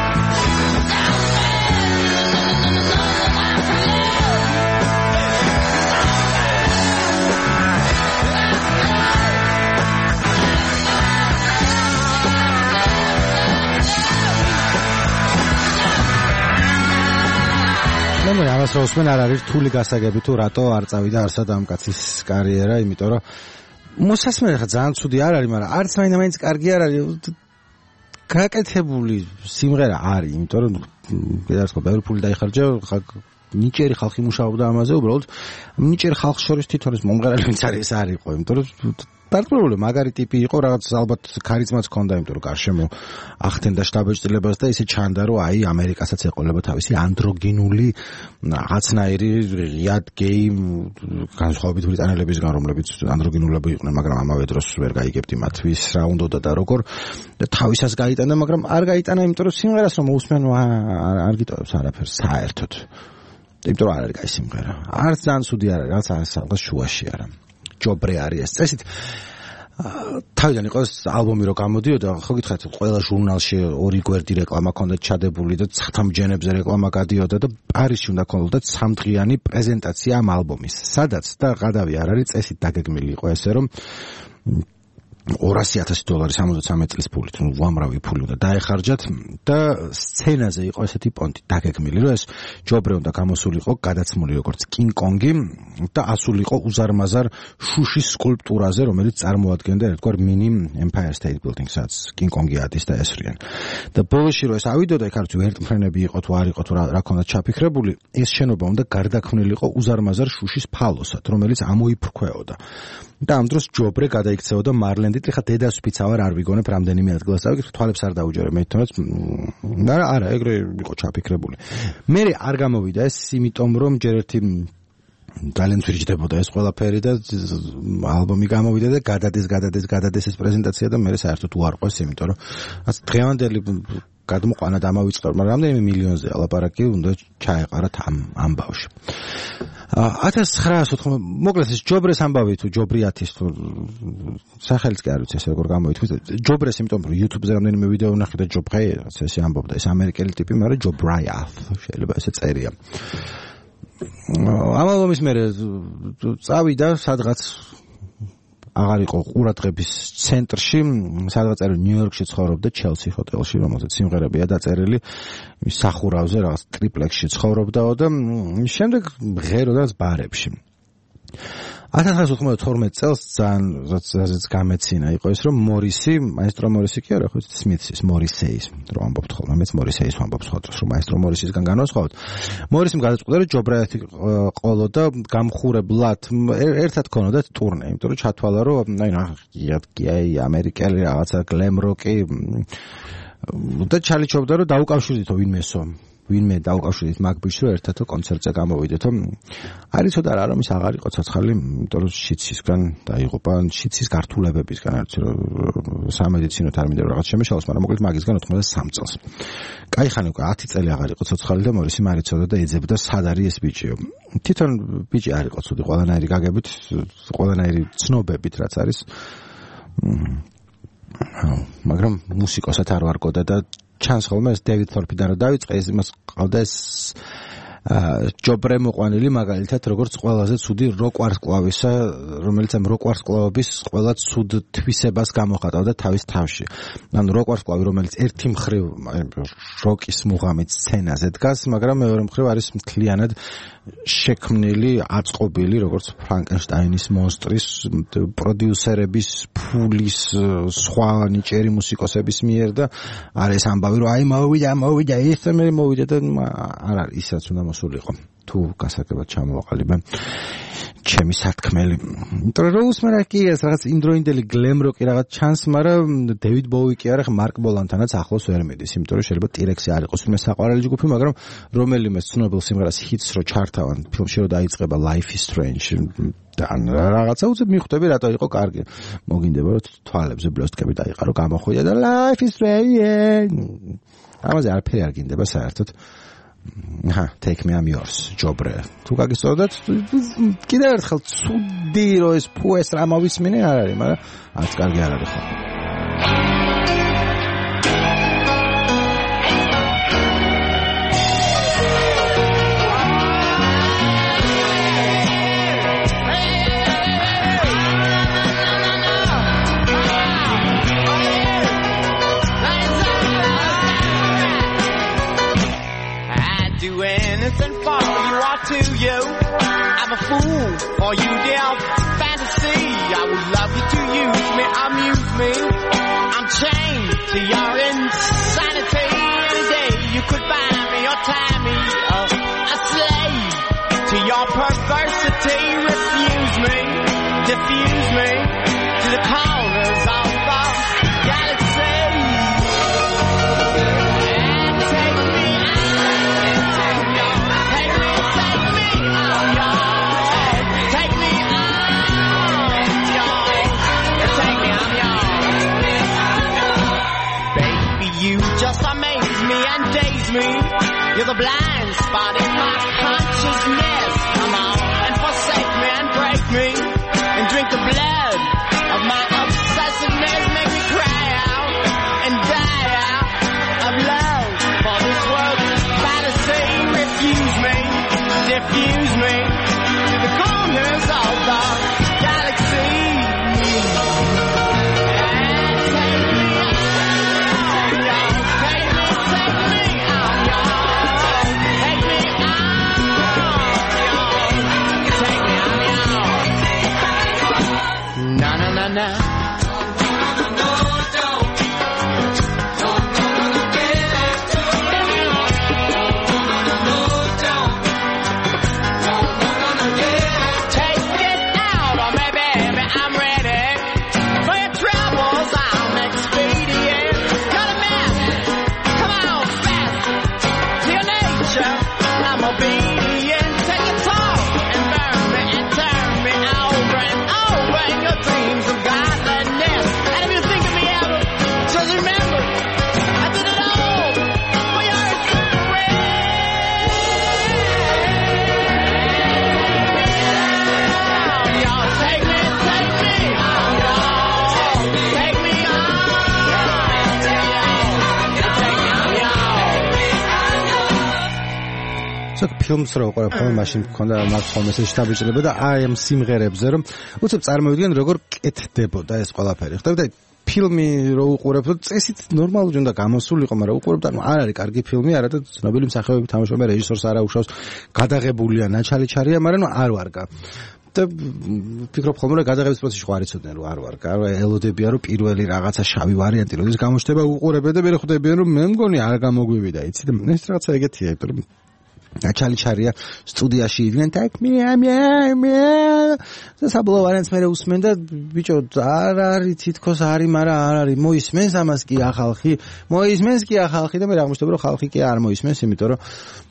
მე ამას რო ვსმენ არ არის რთული გასაგები თუ რატო არ წავიდა არსად ამ კაცის კარიერა, იმიტომ რომ მოსასმენი ხა ძალიან ცუდი არ არის, მაგრამ არც მაინც კარგი არ არის. გაკეთებული სიმღერა არის, იმიტომ რომ კიდევ ბევრი ფული დაიხარჯა, ნიჭიერი ხალხი მუშაობდა ამაზე, უბრალოდ ნიჭიერ ხალხს შორის თვითონ ეს მომღერალი ვინც არის ეს არ იყო, იმიტომ რომ დარწმუნებული მაგარი ტიპი იყო, რაღაც ალბათ ქარიზმაც ჰქონდა, იმიტომ რომ გარშემო ახდენდა შტაბეჭდილებას და ისე ჩანდა, რომ აი ამერიკასაც ეყოლება თავისი ანდროგინული რაღაცნაირი ღიად გეი განსხვავებით ბრიტანელებისგან, რომლებიც ანდროგინულები იყვნენ, მაგრამ ამავე დროს ვერ გაიგებდი მათ ვის რა უნდოდა და როგორ და თავისას გაიტანა, მაგრამ არ გაიტანა, იმიტომ რომ სიმღერას რომ მოусმენ არ გიტოვებს არაფერს საერთოდ. იმიტომ რომ არ არის კაი სიმღერა. არც ძალიან ცუდი არ არის, რაც რაღაც შუაში არა. ჯობრე არის ეს წესით. თავიდან იყო ეს ალბომი რო გამოდიოდა, ხო გითხარით, ყველა ჟურნალში ორი გვერდი რეკლამა ქონდა ჩადებული და ცხრამჯენებზე რეკლამა გადიოდა და პარიზში უნდა ქონოდათ 3 დღიანი პრეზენტაცია ამ ალბომის. სადაც და გადავი არ არის წესით დაგეგმილი იყო ესე რომ $200,000 63 წლის ფულით, ну უამრავი ფული უნდა დაეხარჯათ და სცენაზე იყო ესეთი პონტი დაგეგმილი, რომ ეს ჯობრე უნდა გამოსულიყო გადაცმული როგორც კინგ-კონგი და ასულიყო უზარმაზარ შუშის სკულპტურაზე, რომელიც წარმოადგენდა ერთგვარ mini Empire State Building-საც კინგ-კონგი ადის და ესვრიან. და ბოლოში რომ ეს ავიდოდა, იქ არც ვერტმფრენები იყო თუ არ იყო თუ რა ქონდა ჩაფიქრებული, ეს შენობა უნდა გარდაქმნილიყო უზარმაზარ შუშის ფალოსად, რომელიც ამოიფრქვეოდა. და ამ დროს ჯობრე გადაიქცეოდა მარლენდით, ხა დედასვიცავარ არ ვიგონებ რამდენიმე ადგილას დავიქეთ, თვალებს არ დაუჯერებ მე თვითონაც. არა, ეგრე იყო ჩაფიქრებული. მე არ გამოვიდა ეს, იმიტომ რომ ჯერ ერთი ძალიან თვირჯდებოდა ეს ყველაფერი და ალბომი გამოვიდა და გადადეს ეს პრეზენტაცია და მე საერთოდ უარყვეს, იმიტომ რომ რაც დღევანდელი გადმოყვანა დამავიწყდა, მაგრამ რამდენიმე მილიონზე ალაპარაკი უნდა ჩაეყარათ ამ ბავშვი. 1990 მოკლედ ეს ჯობრეს ამბავი თუ ჯობრიათის თუ სახელიც კი არ ვიცი ეს როგორ გამოითქმის ჯობრეს, იმიტომ რომ YouTube-ზე რამდენიმე ვიდეო ვნახე და ჯობრე ესე ამბობდა, ეს ამერიკელი ტიპი, მაგრამ ჯობრიათ შეიძლება ესე წერია. ამ ალბომის მერე წავიდა სადღაც აღარ იყო ყურადღების ცენტრში, სადღაც წერილი ნიუ-იორკში ცხოვრობდა, ჩელსი ჰოტელში, რომელზეც სიმღერებია დაწერილი, სახურავზე რაღაც ტრიპლექსში ცხოვრობდაო და შემდეგ ღეროდა ბარებში. 1992 წელს ძალიან გამეცინა იყო ის, რომ მორისი, მაესტრო მორისი კი არა, ხო სმითის, მორისეის, რომ ამბობთ ხოლმე, მეც მორისეის ვამბობ სხვა დროს, რომ მაესტრო მორისისგან განვასხვავოთ. მორისიმ გადაწყვიტა, რომ ჯობრიათი ყოლო და გამხურებლად ერთად ქონოდათ ტურნე, იმიტომ რომ ჩათვალა, რომ აი ამერიკელი რაღაცა გლემ როკი და ჩალიჩობდა, რომ დაუკავშირდითო ვინმე დაუკავშირდით მაგ ბიჭს, რომ ერთად კონცერტზე გამოვიდეთო. არის ცოტა რა, რომ ის აღარ იყო ცოცხალი, იმიტომ რომ შიცისგან დაიღუპა, შიცის გართულებებისგან, არც სამედიცინო ტერმინები რაღაც შემეშალოს, მაგრამ მოკლედ მაგისგან 93 წელს. კაი ხანი უკვე 10 წელი აღარ იყო ცოცხალი და მორისი მარიცოდა და ეძებდა სად არის ეს ბიჭიო. თვითონ ბიჭი არ იყო ცუდი, ყველანაირი გაგებით, ყველანაირი ცნობებით რაც არის. მაგრამ მუსიკოსად არ ვარგოდა და ჩანს ხოლმე ეს დევიდ თორპიდან რომ დაიწყე, ეს იმას ყავდა ეს ჯობრე მოყვანილი მაგალითად როგორც ყველაზე ცუდი როკ ვარსკვლავისა, რომელიც ამ როკ ვარსკვლავების ყველა ცუდ თვისებას გამოხატავდა თავის თავში. ანუ როკ ვარსკვლავი, რომელიც ერთი მხრივ როკის მუღამით სცენაზე დგას, მაგრამ მეორე მხრივ არის მთლიანად შექმნილი, აწყობილი, როგორც ფრანკენშტაინის მონსტრის პროდიუსერების, ფულის, სხვა ნიჭიერი მუსიკოსების მიერ და არის ამბავი, რომ აი მოვიდა, ეს მე მოვიდა და არ არის ისაც უნდა მოსულიყო. თუ გასაგებად ჩამოვაყალიბე ჩემი სათქმელი. იმიტომ რომ უსმენ კი ეს რაღაც იმდროინდელი გლემ როკი რაღაც ჩანს, მაგრამ დევიდ ბოუი კი არა, მარკ ბოლანთანაც ახლოს ვერ მიდის, იმიტომ რომ შეიძლება ტირექსი არ იყოს მე საყვარელი ჯგუფი, მაგრამ რომელიმე ცნობილ სიმღერას ჰიტს რო ჩართავან, ფილმში რო დაიწყება Life is Strange და რაღაცა უცებ მიხვდები რატო იყო კარგი. მოგინდება რომ თვალებზე ბლოსტკები დაიყარო, გამოხვიდა და Life is Strange. ამაზე არაფერი არ გინდება საერთოდ. Take me I'm yours ჯობრე თუ გაგისწორდეთ კიდევ ერთხელ ცუდი რომ ეს ფუეს რა მოვისმინე არ არის მაგრამ არც კარგი არ არის ხოლმე To you, I'm a fool for you, dear fantasy. I would love you to use me, amuse me. I'm chained to your insanity. Any day you could buy me or tie me a slave to your perversity. Refuse me, diffuse me to the corners of the galaxy. And take me just amaze me and daze me. You're the blind spot in my consciousness. Come on and forsake me and break me and drink the blood of my obsessiveness. Make me cry out and die out of love for this world's fantasy. Refuse me, diffuse me to the corners of the galaxy. ფილმს რო უყურებ ხოლმე მაშინ მქონდა მაგ ხოლმე შეშტაბიჭრება და აი ამ სიმღერებზე რომ უცებ წარმოვიდგენ როგორ კეთდებოდა ეს ყველაფერი ხდება და ფილმი რო უყურებ წესით ნორმალური უნდა გამოსულიყო მაგრამ უყურებ და არ არის კარგი ფილმი არა და ცნობილი მსახიობები თამაშობენ რეჟისორს არა უშავს გადაღებულია ნაჩალიჩარია მაგრამ არ ვარგა და ფიქრობ ხოლმე რომ გადაღების პროცესში ხო არ იცოდნენ რომ არ ვარგა რომ ელოდებიან რომ პირველი რაღაცა შავი ვარიანტი როდის გამოჩნდება უყურებენ და მე ხვდებიან რომ მე მგონი არ გამოგვივიდა იცი და ეს რაღაცა ეგეთია იმიტომ რომ ნაჩალიჩარია სტუდიაში იდნენ და მე საბოლოო ვარიანტს მე უსმენ და ბიჭო არ არის თითქოს არის მაგრამ არ არის მოისმენს ამას კი ახალხი მოისმენს კი ახალხი და მე აღმოჩნდება რომ ხალხი კი არ მოისმენს იმიტომ რომ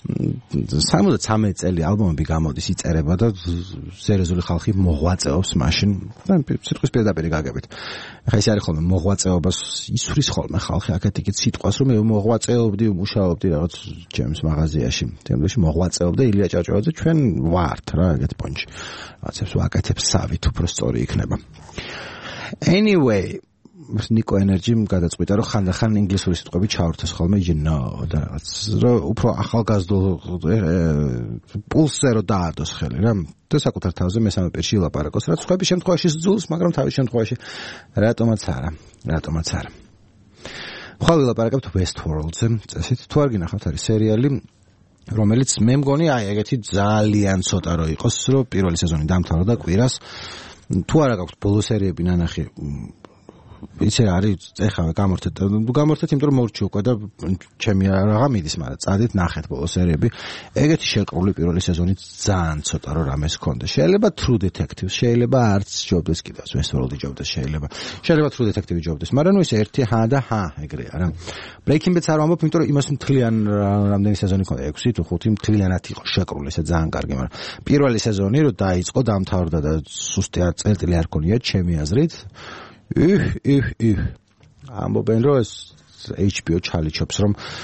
73 წელი ალბომები გამოდის იწერება და სერიოზული ხალხი მოღვაწეობს მაშინ და სიტყვის პირდაპირ გაგებით ხა ეს არის ხოლმე მოღვაწეობას ისვრის ხოლმე ხალხი აქეთ-იქით სიტყვას რომ მე მოღვაწეობდი მუშაობდი რაღაც ჯემს მაღაზიაში თემდეში მოღვაწეობდა ილია ჭავჭავაძე ჩვენ ვართ რა ეგეთ პონჩი რაღაცებს ვაკეთებს სავით უფრო სწორი იქნება anyway ნიკო ენერჯიმ გადაწყვიტა რომ ხანდახან ინგლისური სიტყვები ჩავრთეს ხოლმე you know და რაღაც რომ უფრო ახალგაზრდულ პულსზე რომ დაადოს ხელი რა და საკუთარ თავზე მესამე პირში ილაპარაკოს რაც სხვების შემთხვევაში ზძულს მაგრამ თავის შემთხვევაში რატომაც არა ხვალ ვილაპარაკებთ Westworld-ზე წესით თუ არ გინახავთ არის სერიალი რომელიც მე მგონი აი ეგეთი ძალიან ცოტა რო იყოს რომ პირველი სეზონი დამთავრდა კვირას თუ არა გაქვთ ბოლო სერიები ნანახი იცი არის ეხლა გამორთეთ იმიტომ რომ მორჩი უკვე და ჩემი რაღა მიდის მაგრამ წადით ნახეთ ბოლო სერიები ეგეთი შეკრული პირველი სეზონი ძალიან ცოტა რომ რამეს ქონდა შეიძლება True Detective შეიძლება არც ჯობდეს კიდევ Westworld ჯობდეს შეიძლება True Detective ჯობდეს მაგრამ ნუ ის ერთი ჰა და ჰა ეგრეა რა Breaking Bad-ს არ ვამბობ იმიტომ რომ იმას მთლიან რამდენი სეზონი ქონდა 6 თუ 5 მთლიანად იყო შეკრული ესე ძალიან კარგი მაგრამ პირველი სეზონი რომ დაიწყო დამთავრდა და სუსტი წერტილი არ ქონია ჩემი აზრით ამბობენ რომ ეს HBO ჩალიჩობს რომ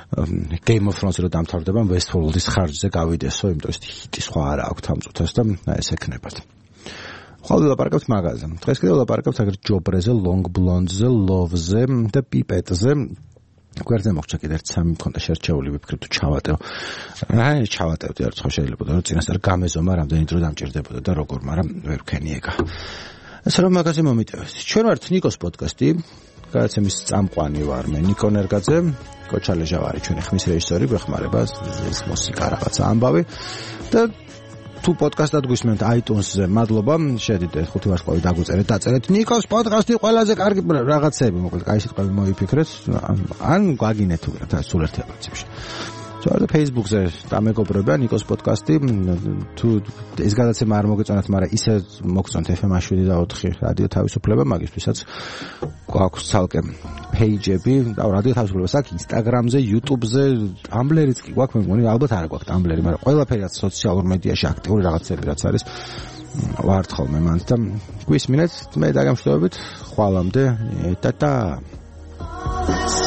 Game of Thrones-ი რო დამთავრდება, Westworld-ის ხარჯზე გავიდესო, იმიტომ რომ ჰიტი სხვა არა აქვს ამ წუთას და ეს ეკნებათ. ხვალ ვილაპარაკებთ მაგაზე. დღეს კიდევ ვილაპარაკებთ აგერ ჯობრეზე, Long Blonde-ზე, Love-ზე და Pipette-ზე. გვერდზე მოხდა კიდევ 3 მქონდა შერჩეული, ვიფიქრე თუ ჩავატევ. რა ჩავატევდი, არ ხო შეიძლება და წინასწარ გამეზომა რამდენი დრო დამჭირდებოდა და როგორ, მაგრამ ვერ ვქენი ეგა. ეს რომ მაგაზე მომიტევეს. ჩვენ ვართ ნიკოს პოდკასტი, გადაცემის წამყვანი ვარ მე ნიკო ნერგაძე, კოჩალეჟა ვარ ჩვენი ხმის რეჟისორი, გვეხმარება ეს მუსიკა რაღაცა ამბავი და თუ პოდკასტად გვისმენთ iTunes-ზე, მადლობა, შედით 5 ვარსკვლავი დაგვწერეთ, დაწერეთ ნიკოს პოდკასტი ყველაზე კარგი რაღაცები, მოკლედ, კაი სიტყვები მოიფიქრეთ, ან გვაგინეთ უბრალოდ სულ ერთ პრინციპში. და Facebook-ზე დამეგობრებია ნიკოს პოდკასტი, თუ ეს გადაცემა არ მოგეწონათ, მაგრამ ისე მოგწონთ FM-7 და 4 რადიო თავისუფლება, მაგისთვისაც გვაქვს ცალკე page-ები, და რადიო თავისუფლებას აქვს Instagram-ზე, YouTube-ზე, Tumblr-იც კი გვაქვს, მე მგონი ალბათ არ გვაქვს Tumblr-ი, მაგრამ ყველაფერი რაც სოციალურ მედიაში აქტიური რაღაცები რაც არის, ვართ ხოლმე მანდ და გვისმინეთ, მე დაგემშვიდობებით, ხვალამდე, ტატა.